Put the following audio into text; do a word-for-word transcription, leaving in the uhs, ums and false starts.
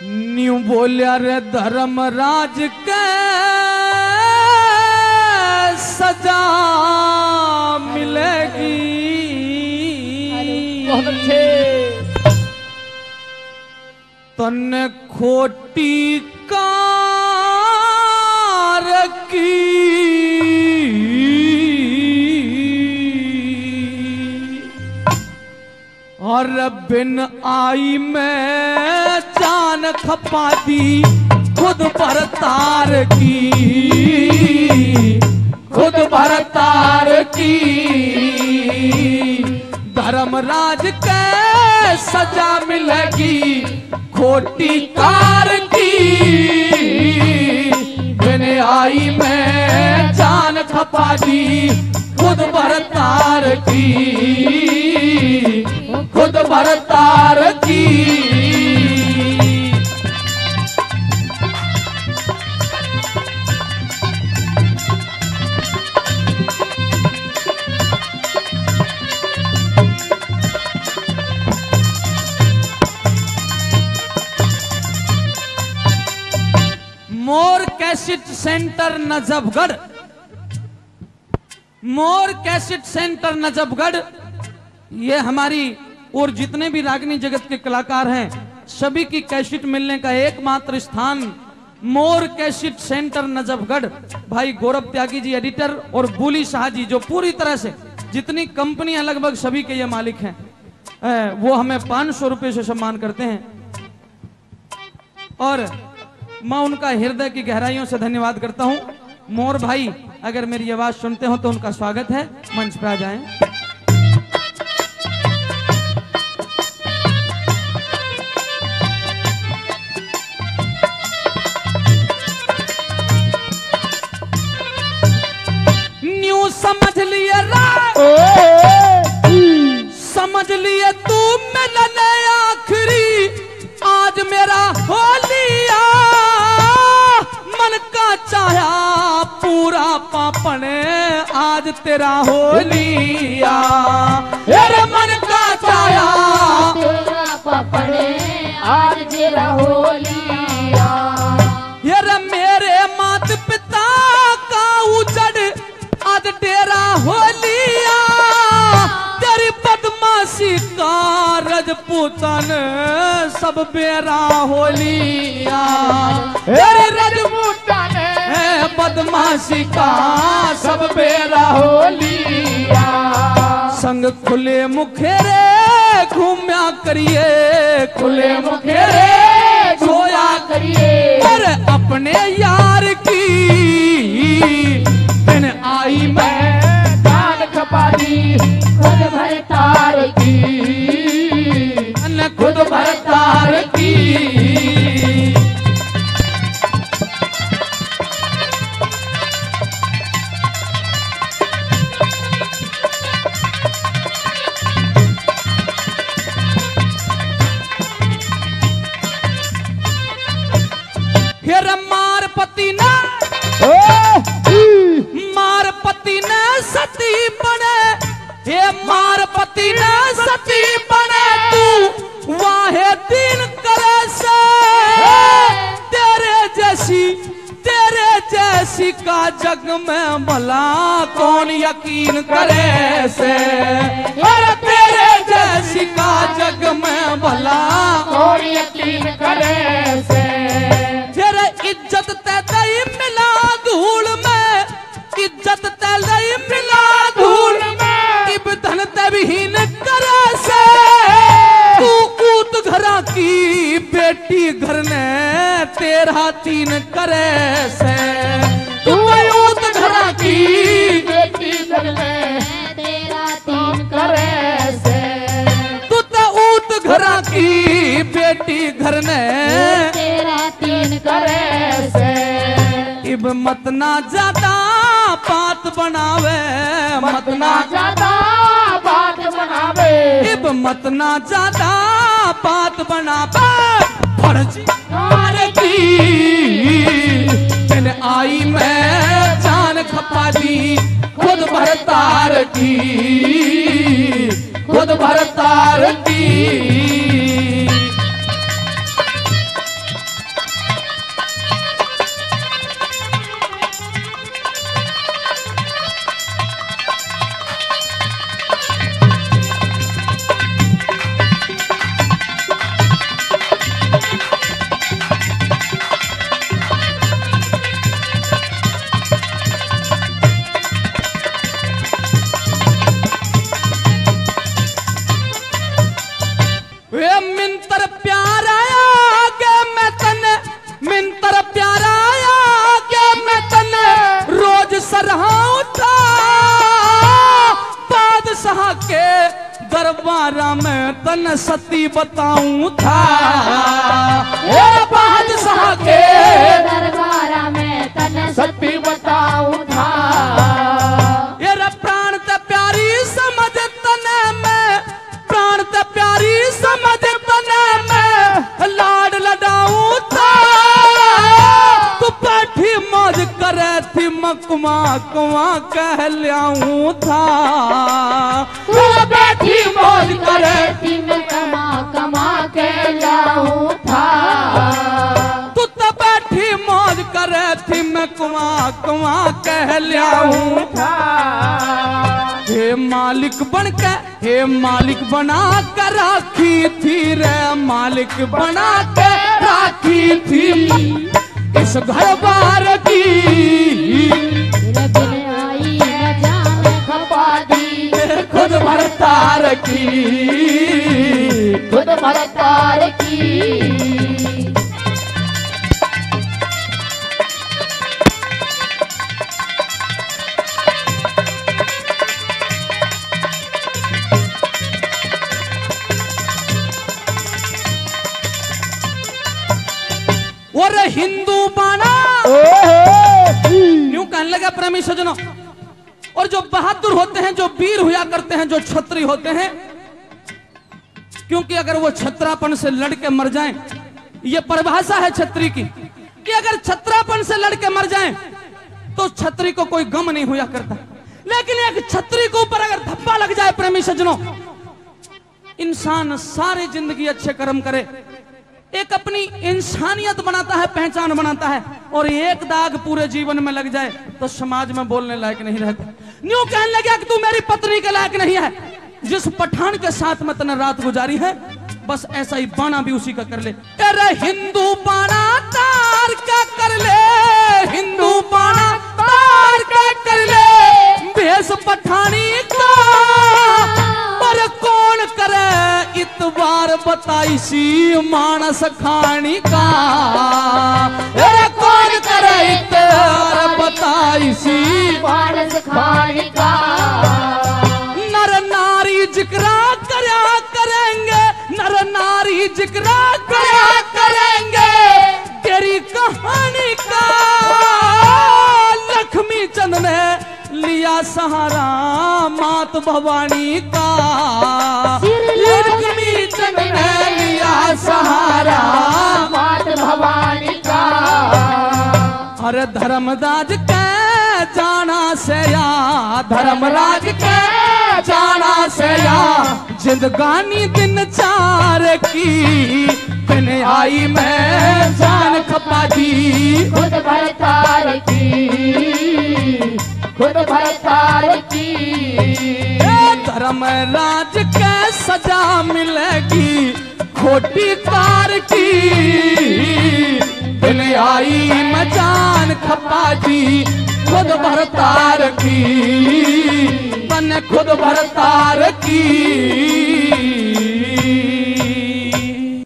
New बोलिया रे धर्मराज के सजा मिलेगी। बहुत अच्छे। तन्ने खोटी कार की और बिन आई मैं जान खपा दी खुद पर तार की, खुद पर तार की। धर्मराज के सजा मिलेगी खोटी कार की, बिन आई मैं जान खपा दी खुद पर तार की, खुद पर तार की। Mor cassette centre Najafgarh, Mor cassette centre Najafgarh, ये हमारी और जितने भी रागनी जगत के कलाकार हैं सभी की कैसेट मिलने का एकमात्र स्थान मोर कैसेट सेंटर नजफगढ़। भाई गौरव त्यागी जी एडिटर और बुली शाह जी जो पूरी तरह से जितनी कंपनियां लगभग सभी के ये मालिक हैं, वो हमें पांच सौ रुपए से सम्मान करते हैं और मैं उनका हृदय की गहराइयों से धन्यवाद करता हूं। मोर भाई अगर मेरी आवाज सुनते हो तो उनका स्वागत है, मंच पे आ जाएं। न्यू समझ लिए समझ लिए तू मिलने आखिरी आज मेरा होलिया मन का चाहा पूरा पापन आज तेरा होलिया, तेरे मन का चाहा तेरा पापन आज तेरा होलिया। यार मेरे मात पिता का उजड़ आज तेरा होलिया, तेरी बदमाशी का रजपूतन सब बेरा होलिया, तेरी रजपूतन है बदमाशी का सब बेरा होलिया। संग खुले मुखेरे घूमया करिए, खुले मुखेरे सोया करिए और अपने यार की बिन आई मैं जान खपा दी खुद भर तार की, खुद भर तार की। फिर मार पति ना मार पति ने सती बने, हे मार पति ने सती बने तू वाहे दिन करे से, तेरे जैसी तेरे जैसी का जग में भला कौन यकीन करे से, अरे तेरे जैसी का जग में भला कौन यकीन करे से। तेरे इज्जत ते दई मिला धूल में, इज्जत ते दई मिला धूल में, इब धन ते विहीन करे से। तू ऊत घरा की बेटी घर ने तेरा तीन करे से, तू ऊत घरा की बेटी घर में तेरा तीन करे से, तू तो ऊत घरा की बेटी घर ने तेरा तीन करे से। इब मत ना ज्यादा बात बनावे, मत ना ज्यादा बात बनावे, इब मत ना ज्यादा बात बनावे। फर्ज कार की बिन आई मैं जान खपा दी खुद भर तार की, खुद भर तार की। तन सती बताऊं था ए बादशाह के दरबार में तन सती बताऊं था। ये रे प्राण ते प्यारी समझ तने में, प्राण ते प्यारी समझ तने में लाड लडाऊं था। तू बैठी मौज करे थी मकुमा कुआ कह लियाऊं था। तू बैठी मौज करे थी मैं कमा कमा के लाऊं था। तू तो बैठी मौज करे थी मैं कुआ कुआ कह लियाऊं था। हे मालिक बन के, हे मालिक बना कर राखी थी रे, मालिक बना के राखी थी इस घर बार की। तेरे बिन आई न जाने खपा दी, खुद भरता रखी, खुद भरता रखी। और हिंदू बना यूं कहने लगा प्रेमी सजनों। और जो बहादुर होते हैं, जो वीर हुआ करते हैं, जो छत्री होते हैं, क्योंकि अगर वो छत्रापन से लड़के मर जाएं, ये परिभाषा है छत्री की कि अगर छत्रापन से लड़के मर जाएं तो छत्री को कोई गम नहीं हुआ करता। लेकिन एक छत्री के ऊपर अगर धब्बा लग जाए प्रेमी सजनों, इंसान सारी जिंदगी अच्छे कर्म करे, एक अपनी इंसानियत बनाता है, पहचान बनाता है, और एक दाग पूरे जीवन में लग जाए तो समाज में बोलने लायक नहीं रहता। न्यू कहने लगा कि तू मेरी पत्नी के लायक नहीं है। जिस पठान के साथ में तने रात गुजारी है, बस ऐसा ही बाणा भी उसी का कर ले। अरे हिंदू बाणा तार का कर ले, हिंदू बाणा तार का कर ले, भेष पठानी का पर कौन करे इतबार बताई सी मानस खानी का। अरे कौन करे इतबार बताई सी मानस खानी का। नर नारी जिक्रा करया करेंगे, नर नारी जिक्रा करया करेंगे तेरी कहानी का। लक्ष्मी चंद ने लिया सहारा मात भवानी का, लक्ष्मी चंद ने लिया सहारा मात भवानी का। अरे धर्मराज के जाना से या, धर्मराज के जाना से या, जिंदगानी दिन चार की बिन आई मैं जान खपा दी। खुद भरतार की, खुद भरतार की। धर्मराज के सजा मिलेगी खोटी कार की, बिन आई मैं जान खपा दी। खुद भरतार की, तने खुद भरतार की।